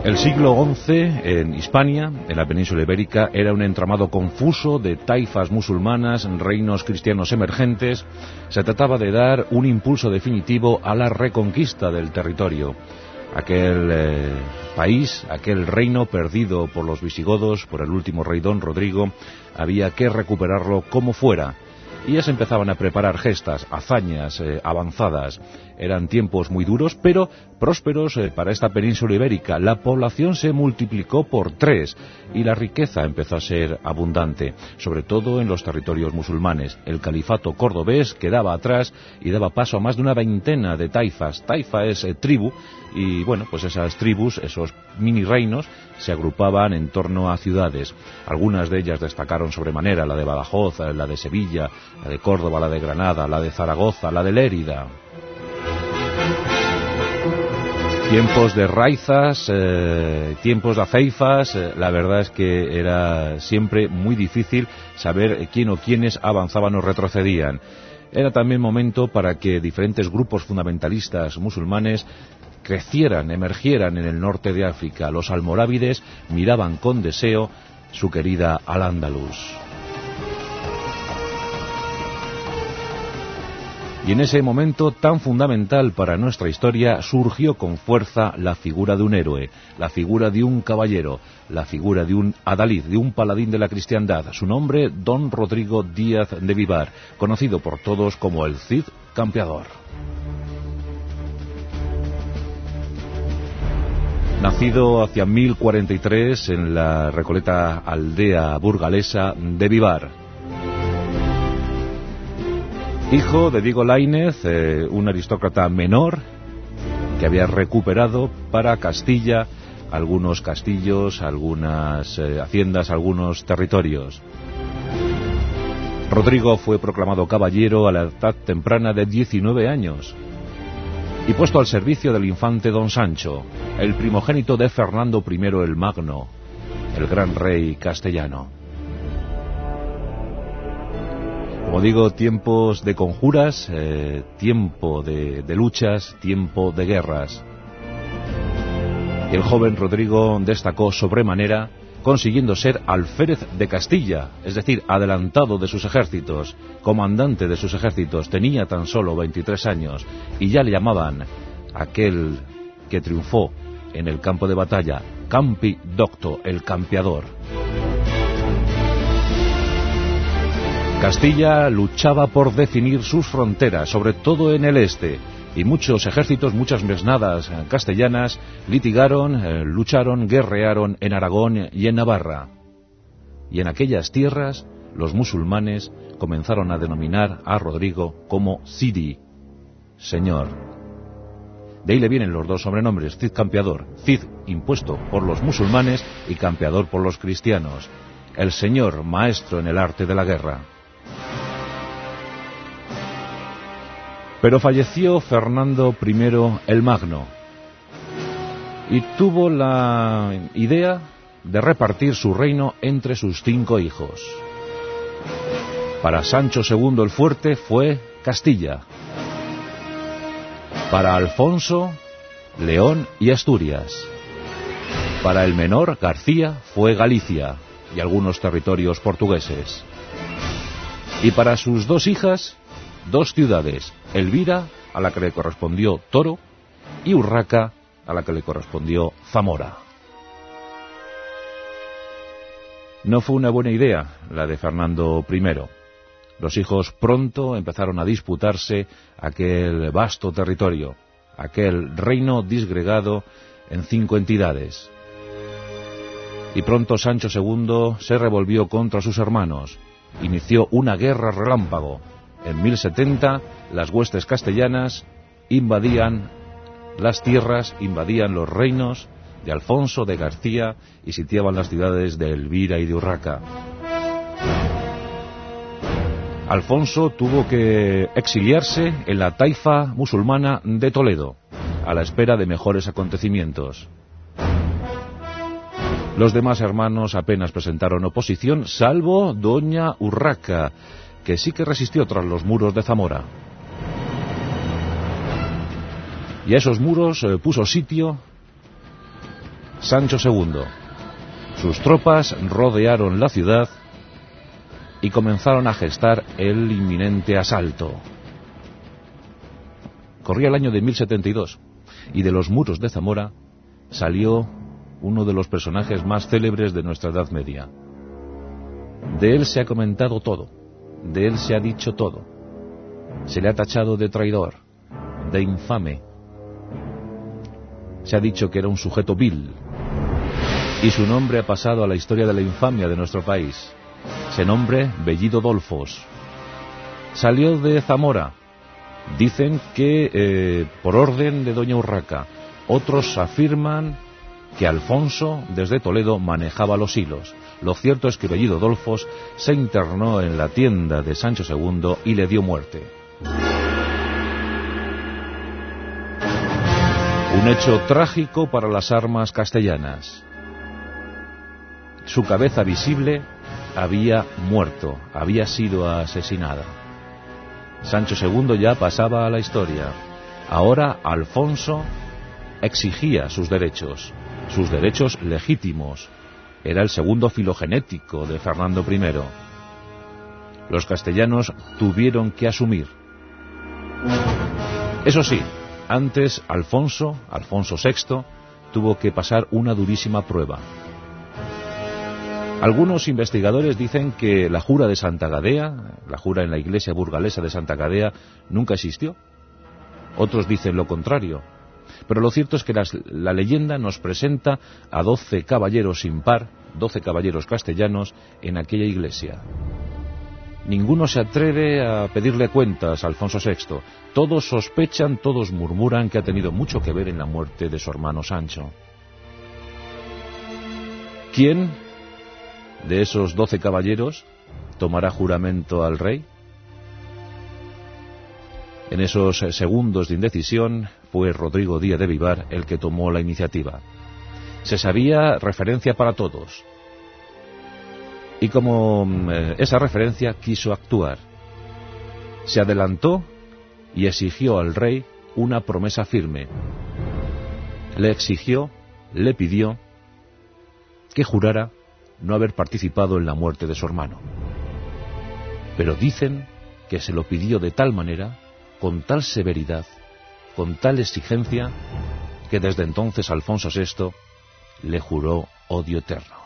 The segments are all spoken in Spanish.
El siglo XI en Hispania, en la península ibérica, era un entramado confuso de taifas musulmanas, reinos cristianos emergentes. Se trataba de dar un impulso definitivo a la reconquista del territorio. Aquel país, aquel reino perdido por los visigodos, por el último rey Don Rodrigo, había que recuperarlo como fuera. Y ya se empezaban a preparar gestas, hazañas avanzadas. Eran tiempos muy duros, pero prósperos para esta península ibérica. La población se multiplicó por 3 y la riqueza empezó a ser abundante, sobre todo en los territorios musulmanes. El califato cordobés quedaba atrás y daba paso a más de una veintena de taifas. Taifa es tribu, y bueno, pues esas tribus, esos mini reinos, se agrupaban en torno a ciudades. Algunas de ellas destacaron sobremanera: la de Badajoz, la de Sevilla, la de Córdoba, la de Granada, la de Zaragoza, la de Lérida. Tiempos de raizas, tiempos de aceifas. La verdad es que era siempre muy difícil saber quién o quiénes avanzaban o retrocedían. Era también momento para que diferentes grupos fundamentalistas musulmanes crecieran, emergieran en el norte de África. Los almorávides miraban con deseo su querida Al-Ándalus. Y en ese momento tan fundamental para nuestra historia surgió con fuerza la figura de un héroe, la figura de un caballero, la figura de un adalid, de un paladín de la cristiandad. Su nombre, Don Rodrigo Díaz de Vivar, conocido por todos como el Cid Campeador. Nacido hacia 1043 en la recoleta aldea burgalesa de Vivar. Hijo de Diego Laínez, un aristócrata menor que había recuperado para Castilla algunos castillos, algunas haciendas, algunos territorios. Rodrigo fue proclamado caballero a la edad temprana de 19 años y puesto al servicio del infante Don Sancho, el primogénito de Fernando I el Magno, el gran rey castellano. Como digo, tiempos de conjuras, tiempo de luchas, tiempo de guerras. Y el joven Rodrigo destacó sobremanera, consiguiendo ser alférez de Castilla, es decir, adelantado de sus ejércitos, comandante de sus ejércitos. Tenía tan solo 23 años y ya le llamaban, aquel que triunfó en el campo de batalla, Campi Docto, el campeador. Castilla luchaba por definir sus fronteras, sobre todo en el este, y muchos ejércitos, muchas mesnadas castellanas litigaron, lucharon, guerrearon en Aragón y en Navarra. Y en aquellas tierras los musulmanes comenzaron a denominar a Rodrigo como Cidi, señor. De ahí le vienen los dos sobrenombres, Cid Campeador, Cid impuesto por los musulmanes y Campeador por los cristianos, el señor maestro en el arte de la guerra. Pero falleció Fernando I el Magno y tuvo la idea de repartir su reino entre sus 5 hijos. Para Sancho II el Fuerte fue Castilla. Para Alfonso, León y Asturias. Para el menor, García, fue Galicia y algunos territorios portugueses. Y para sus 2 hijas, 2 ciudades, Elvira, a la que le correspondió Toro, y Urraca, a la que le correspondió Zamora. No fue una buena idea la de Fernando I. Los hijos pronto empezaron a disputarse aquel vasto territorio, aquel reino disgregado en 5 entidades. Y pronto Sancho II se revolvió contra sus hermanos. Inició una guerra relámpago. En 1070 las huestes castellanas invadían las tierras, invadían los reinos de Alfonso, de García, y sitiaban las ciudades de Elvira y de Urraca. Alfonso tuvo que exiliarse en la taifa musulmana de Toledo, a la espera de mejores acontecimientos. Los demás hermanos apenas presentaron oposición, salvo doña Urraca, que sí que resistió tras los muros de Zamora. Y a esos muros puso sitio Sancho II. Sus tropas rodearon la ciudad y comenzaron a gestar el inminente asalto. Corría el año de 1072 y de los muros de Zamora salió uno de los personajes más célebres de nuestra Edad Media. De él se ha comentado todo, de él se ha dicho todo. Se le ha tachado de traidor, de infame. Se ha dicho que era un sujeto vil. Y su nombre ha pasado a la historia de la infamia de nuestro país. Ese nombre, Bellido Dolfos. Salió de Zamora. Dicen que por orden de doña Urraca. Otros afirman que Alfonso, desde Toledo, manejaba los hilos. Lo cierto es que Bellido Dolfos se internó en la tienda de Sancho II y le dio muerte. Un hecho trágico para las armas castellanas. Su cabeza visible había muerto, había sido asesinada. Sancho II ya pasaba a la historia. Ahora Alfonso exigía sus derechos legítimos. Era el segundo filogenético de Fernando I. Los castellanos tuvieron que asumir. Eso sí, antes Alfonso VI, tuvo que pasar una durísima prueba. Algunos investigadores dicen que la jura de Santa Gadea, la jura en la iglesia burgalesa de Santa Gadea, nunca existió. Otros dicen lo contrario. Pero lo cierto es que la leyenda nos presenta a 12 caballeros sin par, 12 caballeros castellanos en aquella iglesia. Ninguno se atreve a pedirle cuentas a Alfonso VI. Todos sospechan, todos murmuran que ha tenido mucho que ver en la muerte de su hermano Sancho. ¿Quién de esos 12 caballeros tomará juramento al rey? En esos segundos de indecisión fue Rodrigo Díaz de Vivar el que tomó la iniciativa. Se sabía referencia para todos. Y como esa referencia quiso actuar. Se adelantó y exigió al rey una promesa firme. Le exigió, le pidió que jurara no haber participado en la muerte de su hermano. Pero dicen que se lo pidió de tal manera, con tal severidad, con tal exigencia, que desde entonces Alfonso VI le juró odio eterno.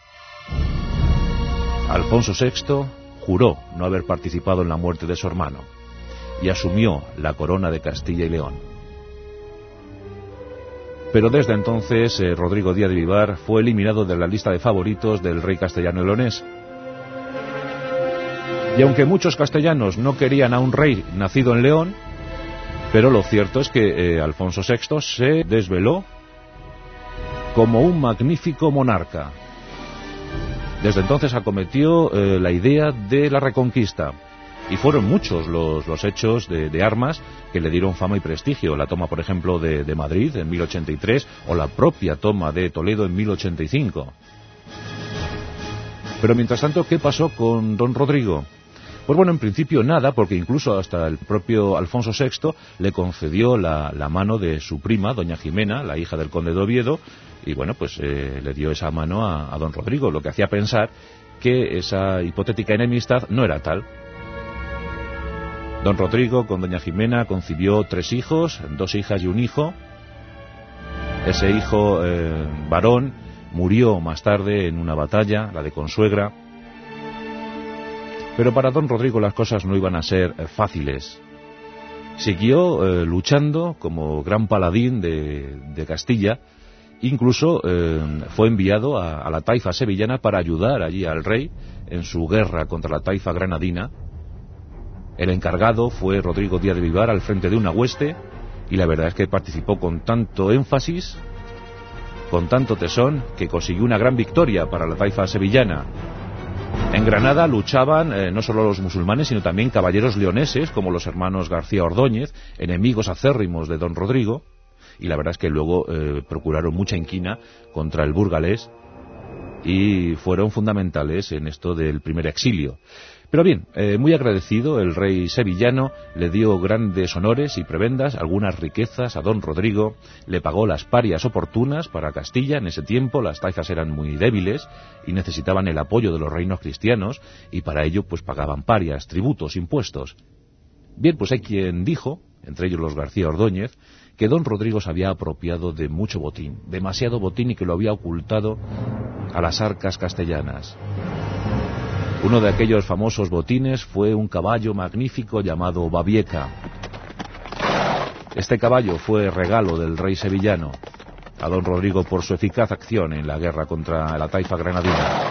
Alfonso VI juró no haber participado en la muerte de su hermano y asumió la corona de Castilla y León. Pero desde entonces Rodrigo Díaz de Vivar fue eliminado de la lista de favoritos del rey castellano y leonés. Y aunque muchos castellanos no querían a un rey nacido en León, pero lo cierto es que Alfonso VI se desveló como un magnífico monarca. Desde entonces acometió la idea de la reconquista. Y fueron muchos los hechos de armas que le dieron fama y prestigio. La toma, por ejemplo, de Madrid en 1083 o la propia toma de Toledo en 1085. Pero mientras tanto, ¿qué pasó con don Rodrigo? Pues bueno, en principio nada, porque incluso hasta el propio Alfonso VI le concedió la mano de su prima, doña Jimena, la hija del conde de Oviedo, y bueno, pues le dio esa mano a don Rodrigo, lo que hacía pensar que esa hipotética enemistad no era tal. Don Rodrigo con doña Jimena concibió 3 hijos, 2 hijas y un hijo. Ese hijo varón murió más tarde en una batalla, la de Consuegra. Pero para don Rodrigo las cosas no iban a ser fáciles. Siguió luchando como gran paladín de Castilla. Incluso fue enviado a la taifa sevillana para ayudar allí al rey en su guerra contra la taifa granadina. El encargado fue Rodrigo Díaz de Vivar al frente de una hueste, y la verdad es que participó con tanto énfasis, con tanto tesón, que consiguió una gran victoria para la taifa sevillana. En Granada luchaban no solo los musulmanes, sino también caballeros leoneses, como los hermanos García Ordóñez, enemigos acérrimos de don Rodrigo, y la verdad es que luego procuraron mucha inquina contra el burgalés, y fueron fundamentales en esto del primer exilio. Pero bien, muy agradecido, el rey sevillano le dio grandes honores y prebendas, algunas riquezas a don Rodrigo, le pagó las parias oportunas para Castilla. En ese tiempo las taifas eran muy débiles y necesitaban el apoyo de los reinos cristianos, y para ello pues pagaban parias, tributos, impuestos. Bien, pues hay quien dijo, entre ellos los García Ordóñez, que don Rodrigo se había apropiado de mucho botín, demasiado botín, y que lo había ocultado a las arcas castellanas. Uno de aquellos famosos botines fue un caballo magnífico llamado Babieca. Este caballo fue regalo del rey sevillano a don Rodrigo por su eficaz acción en la guerra contra la taifa granadina.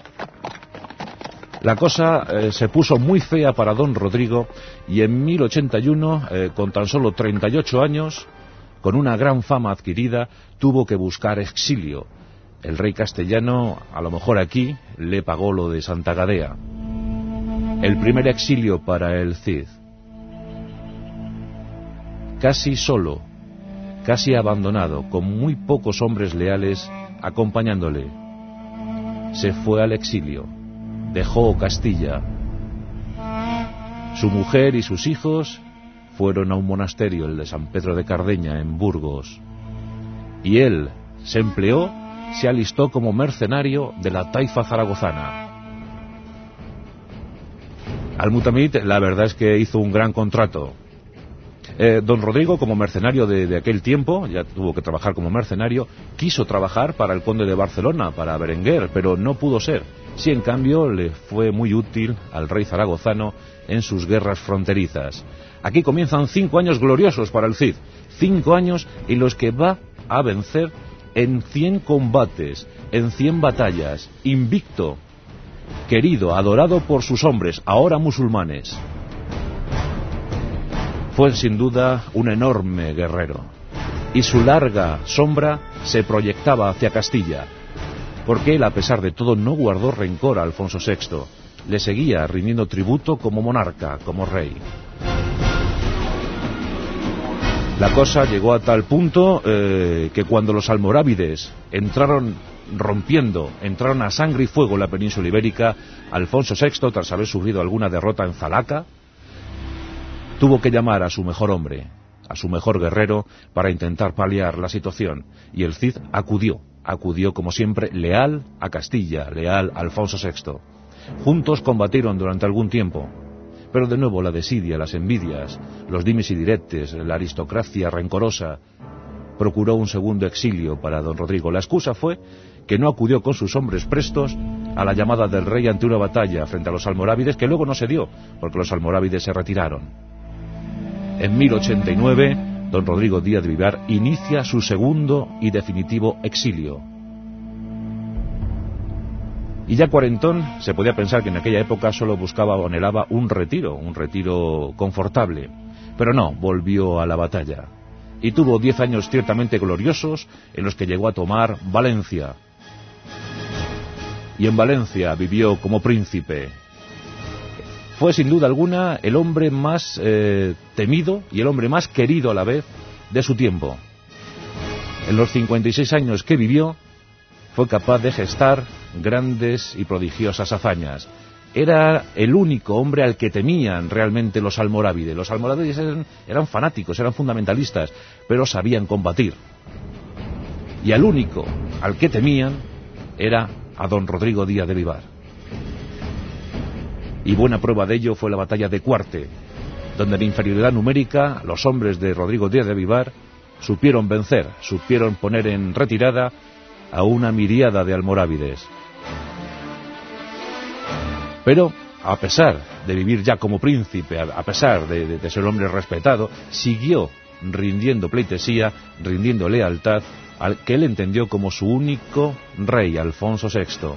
La cosa se puso muy fea para don Rodrigo, y en 1081, con tan solo 38 años, con una gran fama adquirida, tuvo que buscar exilio. El rey castellano, a lo mejor aquí, le pagó lo de Santa Gadea. El primer exilio para el Cid. Casi solo, casi abandonado, con muy pocos hombres leales acompañándole. Se fue al exilio, dejó Castilla. Su mujer y sus hijos fueron a un monasterio, el de San Pedro de Cardeña, en Burgos. Y él se alistó como mercenario de la taifa zaragozana. Al-Mutamid, la verdad es que hizo un gran contrato. Don Rodrigo, como mercenario de aquel tiempo, ya tuvo que trabajar como mercenario, quiso trabajar para el conde de Barcelona, para Berenguer, pero no pudo ser. Sí, en cambio, le fue muy útil al rey zaragozano en sus guerras fronterizas. Aquí comienzan 5 años gloriosos para el Cid, 5 años en los que va a vencer en 100 combates, en 100 batallas, invicto, querido, adorado por sus hombres, ahora musulmanes. Fue sin duda un enorme guerrero, y su larga sombra se proyectaba hacia Castilla, porque él, a pesar de todo, no guardó rencor a Alfonso VI, le seguía rindiendo tributo como monarca, como rey. La cosa llegó a tal punto que cuando los almorávides entraron a sangre y fuego en la península ibérica, Alfonso VI, tras haber sufrido alguna derrota en Zalaca, tuvo que llamar a su mejor hombre, a su mejor guerrero, para intentar paliar la situación. Y el Cid acudió como siempre, leal a Castilla, leal a Alfonso VI. Juntos combatieron durante algún tiempo, pero de nuevo la desidia, las envidias, los dimes y diretes, la aristocracia rencorosa, procuró un segundo exilio para don Rodrigo. La excusa fue que no acudió con sus hombres prestos a la llamada del rey ante una batalla frente a los almorávides, que luego no se dio, porque los almorávides se retiraron. En 1089, don Rodrigo Díaz de Vivar inicia su segundo y definitivo exilio. Y ya cuarentón, se podía pensar que en aquella época solo buscaba o anhelaba un retiro confortable. Pero no, volvió a la batalla. Y tuvo 10 años ciertamente gloriosos, en los que llegó a tomar Valencia. Y en Valencia vivió como príncipe. Fue sin duda alguna el hombre más temido y el hombre más querido a la vez de su tiempo. En los 56 años que vivió, fue capaz de gestar grandes y prodigiosas hazañas. Era el único hombre al que temían realmente los almorávides. Los almorávides eran fanáticos, eran fundamentalistas, pero sabían combatir. Y al único al que temían era a don Rodrigo Díaz de Vivar. Y buena prueba de ello fue la batalla de Cuarte, donde en inferioridad numérica los hombres de Rodrigo Díaz de Vivar supieron vencer, supieron poner en retirada a una miríada de almorávides. Pero, a pesar de vivir ya como príncipe, a pesar de ser hombre respetado, siguió rindiendo pleitesía, rindiendo lealtad al que él entendió como su único rey, Alfonso VI.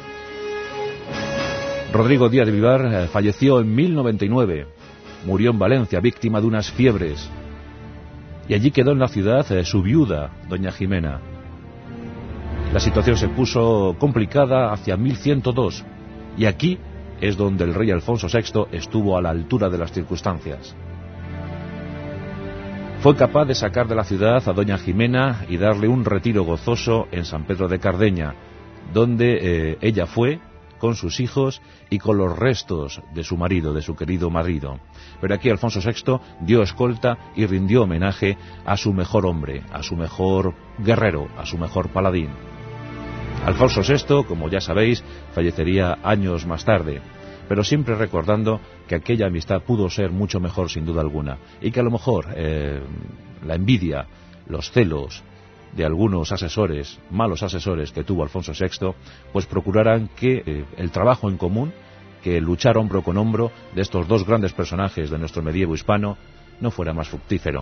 Rodrigo Díaz de Vivar falleció en 1099, murió en Valencia, víctima de unas fiebres, y allí quedó en la ciudad su viuda, doña Jimena. La situación se puso complicada hacia 1102, y aquí es donde el rey Alfonso VI estuvo a la altura de las circunstancias. Fue capaz de sacar de la ciudad a doña Jimena y darle un retiro gozoso en San Pedro de Cardeña, donde ella fue con sus hijos y con los restos de su marido, de su querido marido. Pero aquí Alfonso VI dio escolta y rindió homenaje a su mejor hombre, a su mejor guerrero, a su mejor paladín. Alfonso VI, como ya sabéis, fallecería años más tarde, pero siempre recordando que aquella amistad pudo ser mucho mejor sin duda alguna, y que a lo mejor la envidia, los celos de algunos asesores, malos asesores que tuvo Alfonso VI, pues procuraran que el trabajo en común, que luchar hombro con hombro de estos dos grandes personajes de nuestro medievo hispano no fuera más fructífero.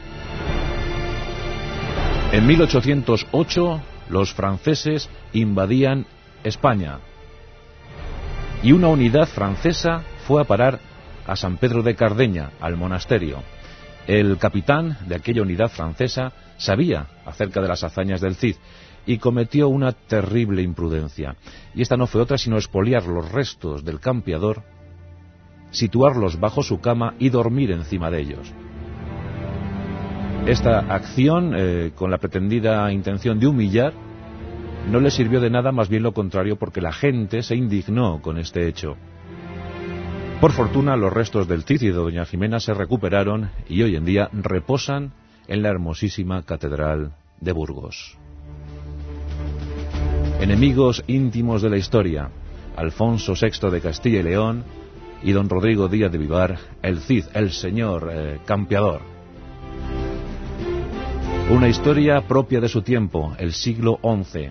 En 1808 los franceses invadían España y una unidad francesa fue a parar a San Pedro de Cardeña, al monasterio. El capitán de aquella unidad francesa sabía acerca de las hazañas del Cid y cometió una terrible imprudencia. Y esta no fue otra sino expoliar los restos del campeador, situarlos bajo su cama y dormir encima de ellos. Esta acción, con la pretendida intención de humillar, no le sirvió de nada, más bien lo contrario, porque la gente se indignó con este hecho. Por fortuna, los restos del Cid y de doña Jimena se recuperaron y hoy en día reposan en la hermosísima Catedral de Burgos. Enemigos íntimos de la historia, Alfonso VI de Castilla y León y don Rodrigo Díaz de Vivar, el Cid, el señor campeador. Una historia propia de su tiempo, el siglo XI.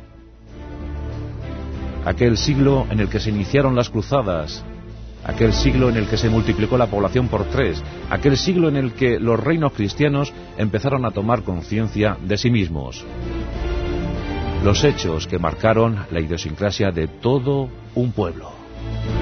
Aquel siglo en el que se iniciaron las cruzadas, aquel siglo en el que se multiplicó la población por 3, aquel siglo en el que los reinos cristianos empezaron a tomar conciencia de sí mismos. Los hechos que marcaron la idiosincrasia de todo un pueblo.